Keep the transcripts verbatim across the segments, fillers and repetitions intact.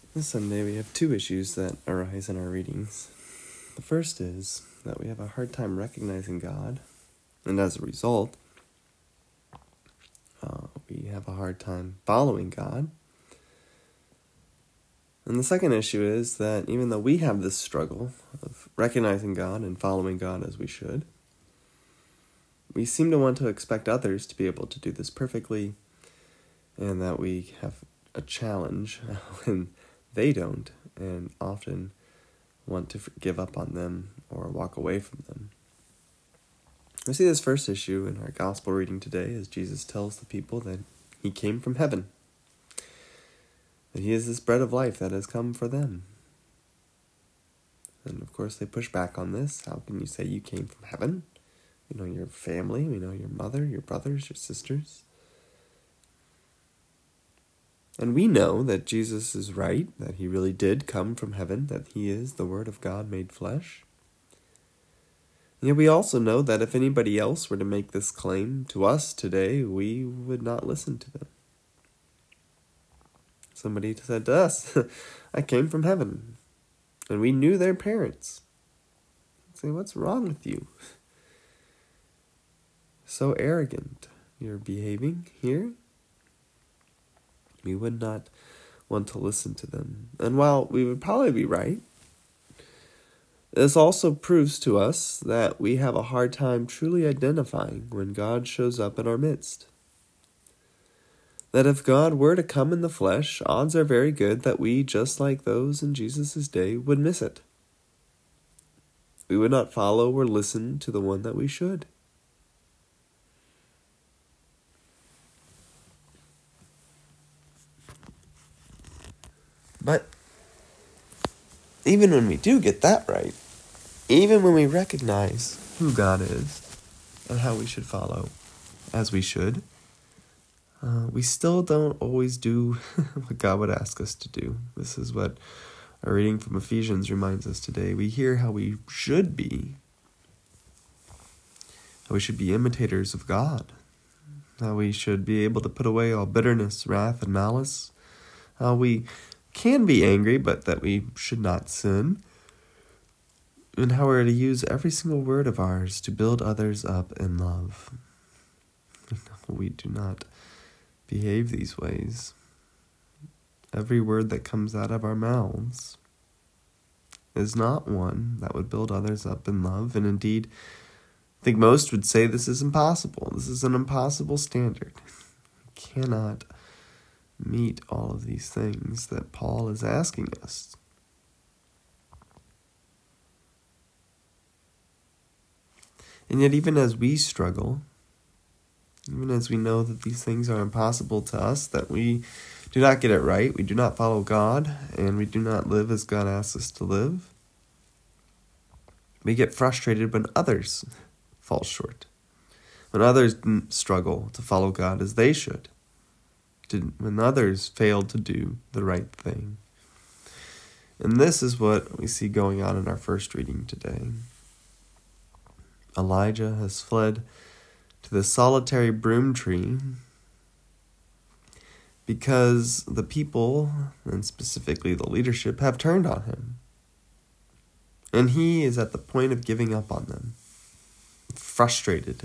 This Sunday we have two issues that arise in our readings. The first is that we have a hard time recognizing God, and as a result, uh, we have a hard time following God. And the second issue is that even though we have this struggle of recognizing God and following God as we should, we seem to want to expect others to be able to do this perfectly, and that we have a challenge when they don't, and often want to give up on them or walk away from them. We see this first issue in our gospel reading today as Jesus tells the people that he came from heaven, that he is this bread of life that has come for them. And of course they push back on this. How can you say you came from heaven? We know your family, we know your mother, your brothers, your sisters. And we know that Jesus is right, that he really did come from heaven, that he is the Word of God made flesh. And yet we also know that if anybody else were to make this claim to us today, we would not listen to them. Somebody said to us, I came from heaven, and we knew their parents. I'd say, what's wrong with you? So arrogant you're behaving here. We would not want to listen to them. And while we would probably be right, this also proves to us that we have a hard time truly identifying when God shows up in our midst. That if God were to come in the flesh, odds are very good that we, just like those in Jesus' day, would miss it. We would not follow or listen to the one that we should. But even when we do get that right, even when we recognize who God is and how we should follow as we should, uh, we still don't always do what God would ask us to do. This is what our reading from Ephesians reminds us today. We hear how we should be, how we should be imitators of God, how we should be able to put away all bitterness, wrath, and malice, how we can be angry, but that we should not sin, and how we're to use every single word of ours to build others up in love. We do not behave these ways. Every word that comes out of our mouths is not one that would build others up in love, and indeed, I think most would say this is impossible. This is an impossible standard. We cannot meet all of these things that Paul is asking us. And yet even as we struggle, even as we know that these things are impossible to us, that we do not get it right, we do not follow God, and we do not live as God asks us to live, we get frustrated when others fall short, when others struggle to follow God as they should, when others failed to do the right thing. And this is what we see going on in our first reading today. Elijah has fled to the solitary broom tree because the people, and specifically the leadership, have turned on him. And he is at the point of giving up on them, frustrated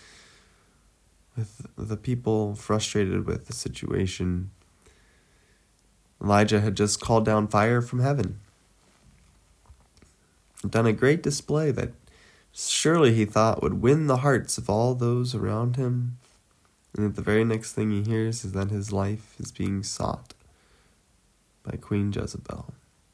with the people, frustrated with the situation. Elijah had just called down fire from heaven, done a great display that surely he thought would win the hearts of all those around him. And the very next thing he hears is that his life is being sought by Queen Jezebel.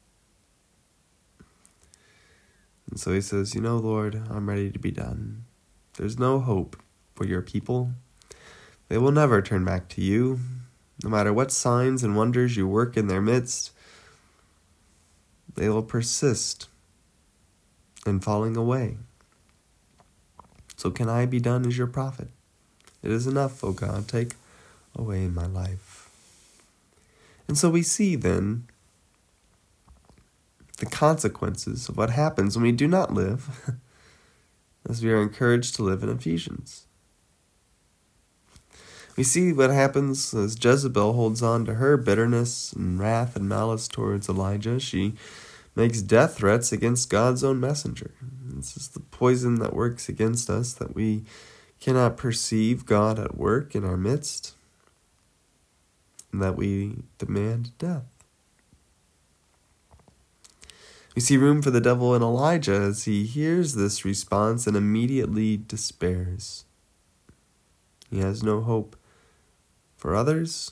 And so he says, you know, Lord, I'm ready to be done. There's no hope for your people. They will never turn back to you, no matter what signs and wonders you work in their midst. They will persist in falling away. So can I be done as your prophet? It is enough, O God, take away my life. And so we see then the consequences of what happens when we do not live as we are encouraged to live in Ephesians. We see what happens as Jezebel holds on to her bitterness and wrath and malice towards Elijah. She makes death threats against God's own messenger. This is the poison that works against us, that we cannot perceive God at work in our midst, and that we demand death. We see room for the devil in Elijah as he hears this response and immediately despairs. He has no hope for others.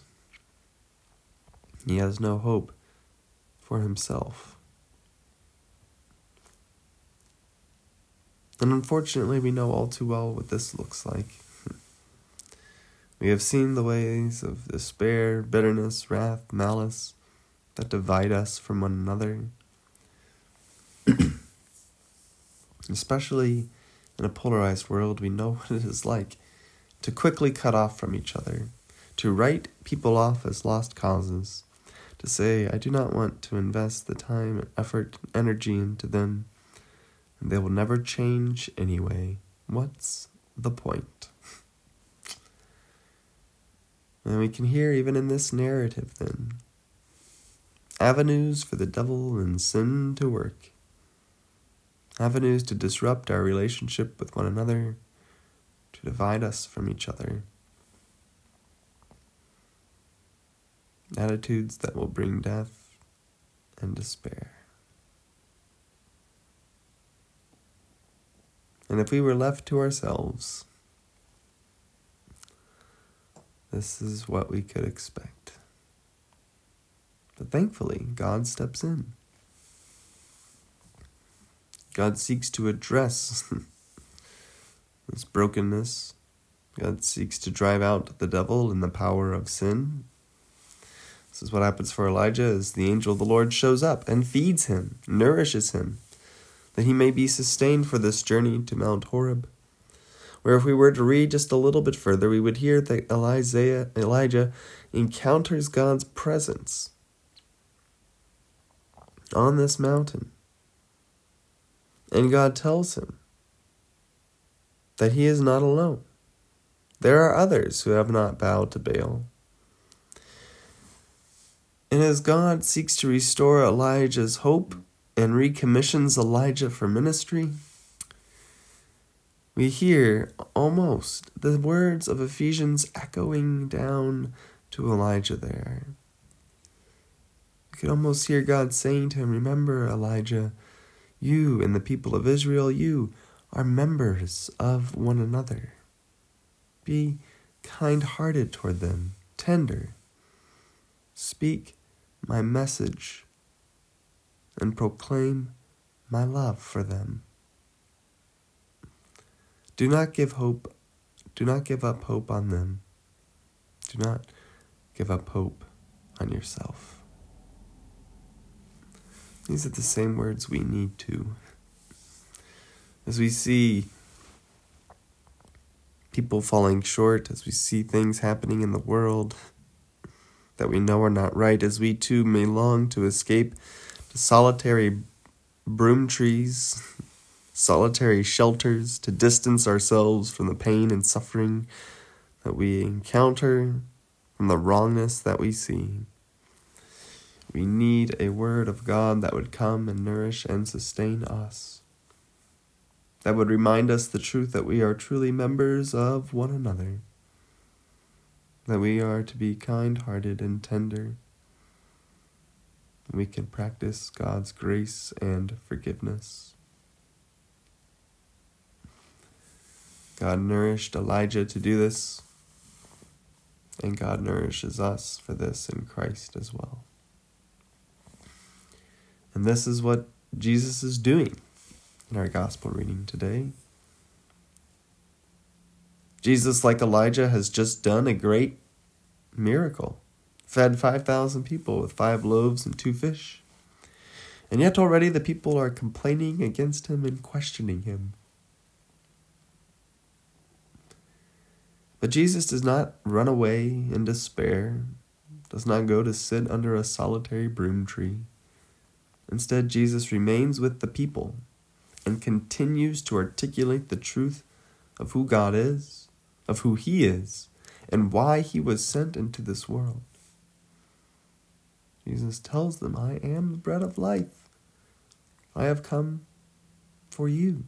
He has no hope for himself. And unfortunately, we know all too well what this looks like. We have seen the ways of despair, bitterness, wrath, malice that divide us from one another. Especially in a polarized world, we know what it is like to quickly cut off from each other, to write people off as lost causes, to say, I do not want to invest the time, effort, and energy into them, and they will never change anyway. What's the point? And we can hear even in this narrative then, avenues for the devil and sin to work. Avenues to disrupt our relationship with one another, to divide us from each other. Attitudes that will bring death and despair. And if we were left to ourselves, this is what we could expect. But thankfully, God steps in. God seeks to address this brokenness. God seeks to drive out the devil and the power of sin. This is what happens for Elijah as the angel of the Lord shows up and feeds him, nourishes him, that he may be sustained for this journey to Mount Horeb. Where if we were to read just a little bit further, we would hear that Elijah, Elijah encounters God's presence on this mountain. And God tells him that he is not alone. There are others who have not bowed to Baal. And as God seeks to restore Elijah's hope and recommissions Elijah for ministry, we hear almost the words of Ephesians echoing down to Elijah there. We could almost hear God saying to him, remember, Elijah, you and the people of Israel, you are members of one another. Be kind-hearted toward them, tender. Speak my message and proclaim my love for them. Do not give hope. Do not give up hope on them. Do not give up hope on yourself. These are the same words we need to. As we see people falling short, as we see things happening in the world that we know are not right, as we too may long to escape to solitary broom trees, solitary shelters, to distance ourselves from the pain and suffering that we encounter, from the wrongness that we see. We need a word of God that would come and nourish and sustain us, that would remind us the truth that we are truly members of one another, that we are to be kind-hearted and tender, and we can practice God's grace and forgiveness. God nourished Elijah to do this, and God nourishes us for this in Christ as well. And this is what Jesus is doing in our gospel reading today. Jesus, like Elijah, has just done a great miracle. Fed five thousand people with five loaves and two fish. And yet already the people are complaining against him and questioning him. But Jesus does not run away in despair, does not go to sit under a solitary broom tree. Instead, Jesus remains with the people and continues to articulate the truth of who God is, of who he is, and why he was sent into this world. Jesus tells them, I am the bread of life. I have come for you.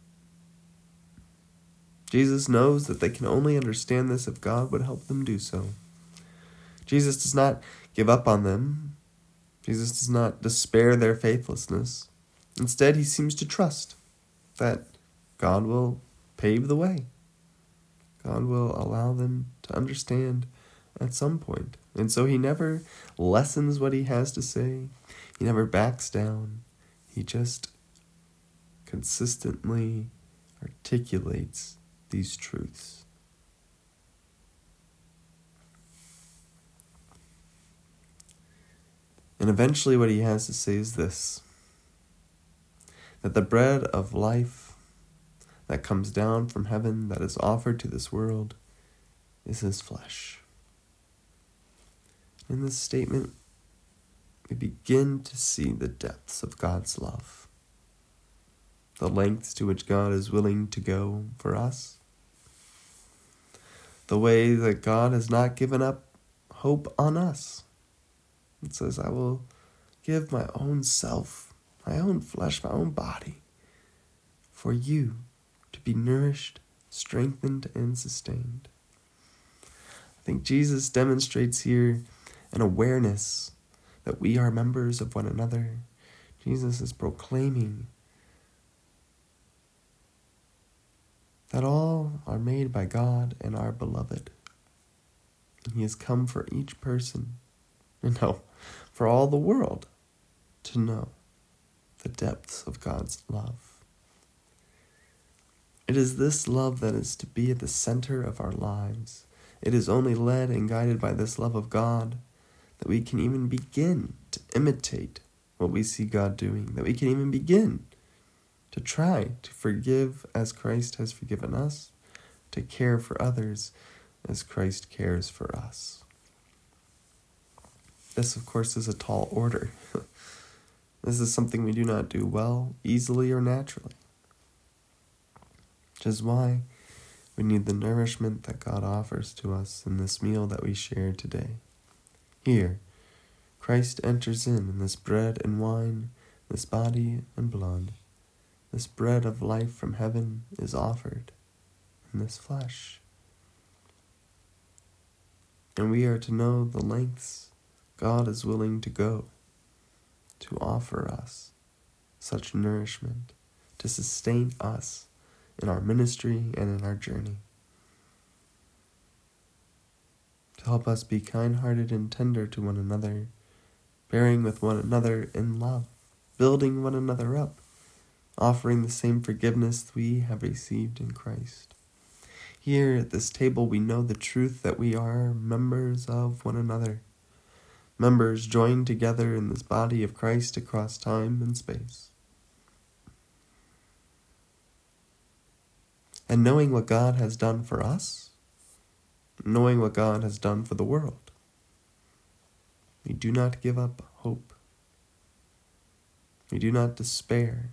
Jesus knows that they can only understand this if God would help them do so. Jesus does not give up on them. Jesus does not despair their faithlessness. Instead, he seems to trust that God will pave the way. God will allow them to understand at some point. And so he never lessens what he has to say. He never backs down. He just consistently articulates these truths. And eventually what he has to say is this, that the bread of life that comes down from heaven, that is offered to this world, is his flesh. In this statement, we begin to see the depths of God's love, the lengths to which God is willing to go for us, the way that God has not given up hope on us. It says, I will give my own self, my own flesh, my own body for you to be nourished, strengthened, and sustained. I think Jesus demonstrates here an awareness that we are members of one another. Jesus is proclaiming that all are made by God and are beloved. And he has come for each person, and no, for all the world to know the depths of God's love. It is this love that is to be at the center of our lives. It is only led and guided by this love of God that we can even begin to imitate what we see God doing, that we can even begin to try to forgive as Christ has forgiven us, to care for others as Christ cares for us. This, of course, is a tall order. This is something we do not do well, easily, or naturally. Which is why we need the nourishment that God offers to us in this meal that we share today. Here, Christ enters in in this bread and wine, this body and blood. This bread of life from heaven is offered in this flesh. And we are to know the lengths God is willing to go to offer us such nourishment, to sustain us in our ministry and in our journey, to help us be kind-hearted and tender to one another, bearing with one another in love, building one another up, offering the same forgiveness we have received in Christ. Here at this table we know the truth that we are members of one another, members joined together in this body of Christ across time and space. And knowing what God has done for us, knowing what God has done for the world, we do not give up hope. We do not despair.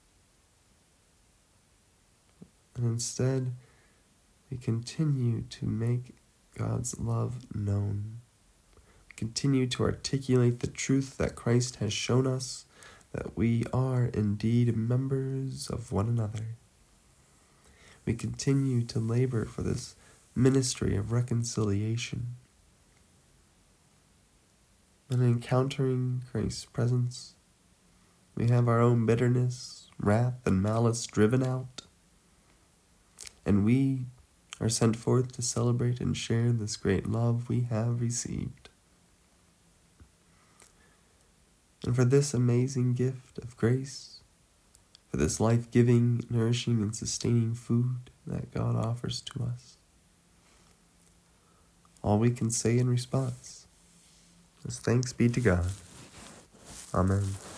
And instead, we continue to make God's love known. We continue to articulate the truth that Christ has shown us, that we are indeed members of one another. We continue to labor for this ministry of reconciliation. And encountering Christ's presence, we have our own bitterness, wrath, and malice driven out. And we are sent forth to celebrate and share this great love we have received. And for this amazing gift of grace, for this life-giving, nourishing, and sustaining food that God offers to us, all we can say in response is thanks be to God. Amen.